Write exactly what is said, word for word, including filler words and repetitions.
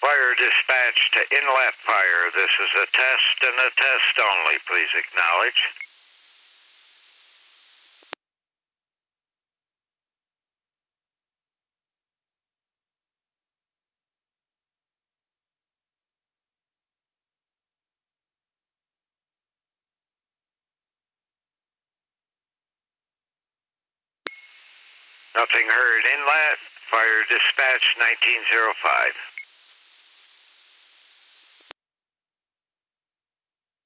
Fire dispatch to inlet fire. This is a test and a test only. Please acknowledge. Nothing heard inlet. Fire dispatch nineteen oh five.